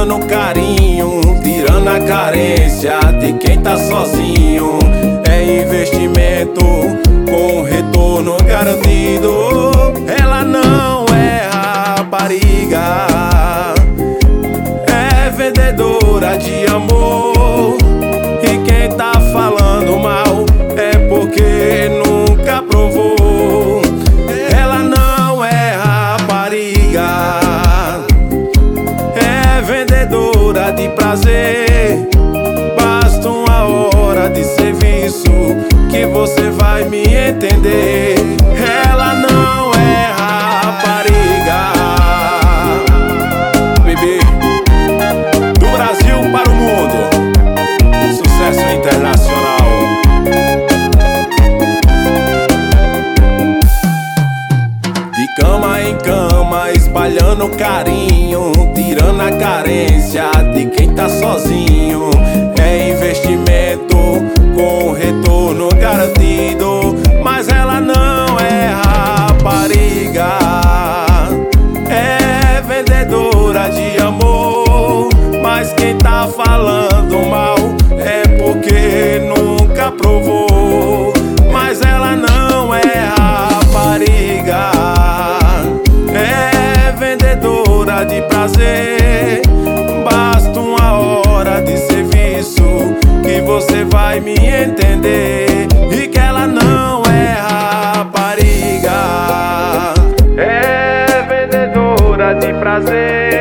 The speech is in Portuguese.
espalhando carinho, tirando a carência de quem tá sozinho. É investimento com retorno garantido. Ela não é rapariga, é vendedora de amor. E quem tá falando mal é porque nunca provou. Ela não é rapariga, é vendedora de prazer. Basta uma hora de serviço que você vai me entender. Ela não é rapariga, bebê, do Brasil para o mundo, sucesso internacional. De cama em cama, espalhando carinho, tirando a carência de quem tá sozinho. É investimento com retorno garantido. Mas ela não é rapariga, é vendedora de amor. Mas quem tá falando mal é porque nunca provou. Mas ela não é rapariga, é vendedora de prazer. Basta uma hora de serviço que você vai me entender. E que ela não é rapariga, é vendedora de prazer.